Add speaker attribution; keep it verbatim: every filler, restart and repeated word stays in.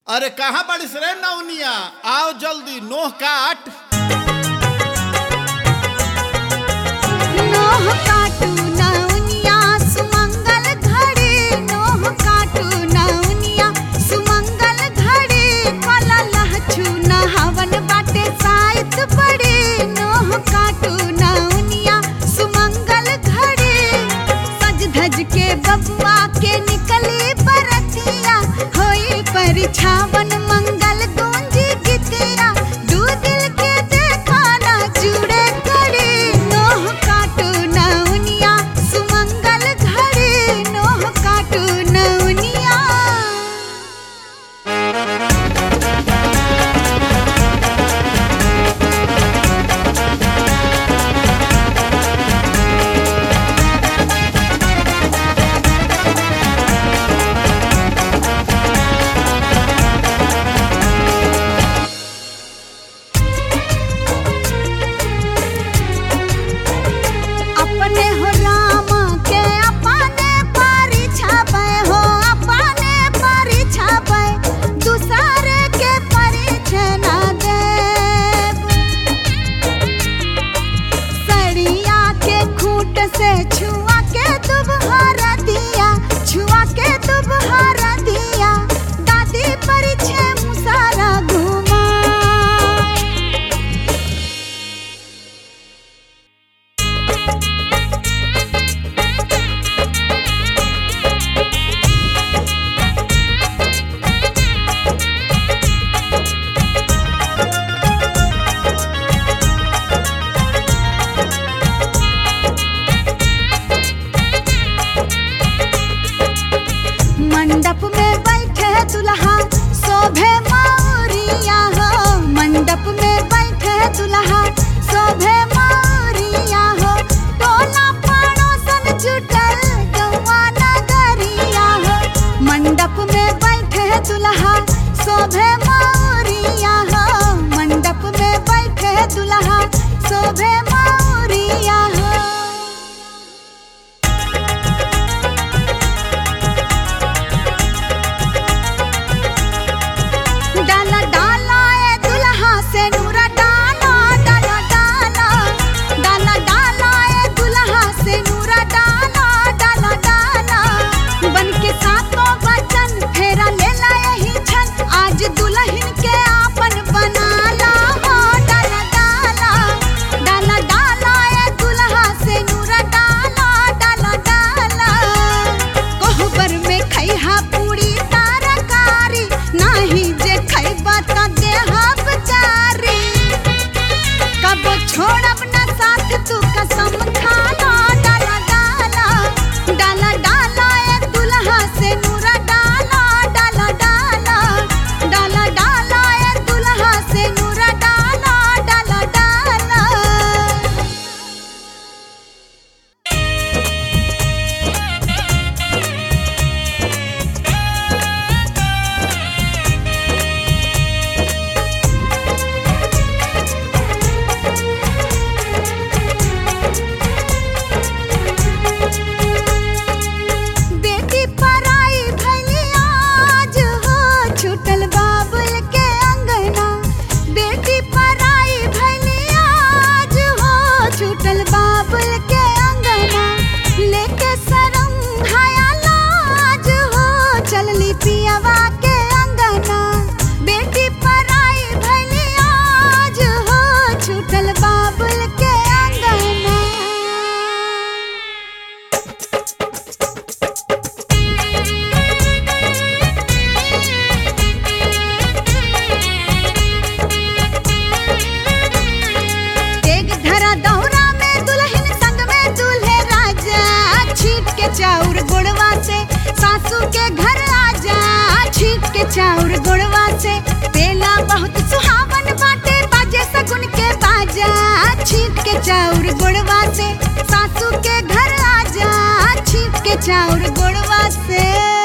Speaker 1: अरे कहाँ बारिश रे नौनिया, आओ जल्दी नोह काट।
Speaker 2: नोह काटू नौनिया सुमंगल घड़ी, नोह काटू नौनिया सुमंगल घड़ी, कला लहछू नहावन बाटे साइत बड़ी। नोह काटू नौनिया सुमंगल घड़ी, सज धज के बबुआ के निकली बरतिया, होई परिछावन मंगल गूंजी गीतिया, दू दिल के देखा ना जुड़े कड़ी। नोह काटू नौनिया सुमंगल घड़ी, नोह काटू नौनिया। अपने हो रामा के अपने पारी छापे हो, अपने पारी छापे, दूसरे के परिचय ना देव। सड़िया के खूंट से छुआ के दुबहारा दिया, छुआ के दुबहारा दिया, दादी परिचय मुसारा घुमाए। मंडप में बैठे दुल्हा शोभे मौरिया हो, मंडप में बैठे दुल्हा शोभे मौरिया हो, टोला पड़ोसन जुटल गौवा नगरिया हो। मंडप में बैठे दुल्हा शोभे मौरिया हो, मंडप में बैठे दुल्हा शोभे मौरिया हो। डाला डाला ए दुल्हा से नूरा डाला, डाला डाला, डाला डाला ए दुल्हा से नूरा डाला, डाला डाला, बन के सातों वचन फेरा लेला यही छन, आज दुल्हन के आपन बनाला हो। डाला डाला, डाला डाला ए दुल्हा से नूरा डाला, डाला डाला, कोहबर में खैहा पूरी तरकारी, नाही जे खैबा त देहब जारी, कबो छोड़ब न साथ तू कसम खाना। डाला डाला, डाला डाला ए दुल्हा से नूरा डाला, डाला डाला, डाला डाला ए दुल्हा से नूरा डाला, डाला डाला। बेटी पराई भइली आज हो, छूटल बाबुल के अंगना, बेटी पराई भइली आज हो, छूटल बाबुल के अंगना, लेके शरम हाया लाज हो, चलली पियवा के अंगना। बेटी पराई भइली आज हो, छूटल बाबुल के अंगना। तेग धरा दौरा में दुल्हन संग में दूल्हे राजा, छीट के चाउर गुड़वा से सासू के घर आजा, छीट के चाउर गुड़वा से, पेला बहुत सुहावन बाटे, बाजे सगुन के बाजा, छीट के चाउर गुड़वा से सासू के घर आजा, छीट के चाउर गुड़वा से।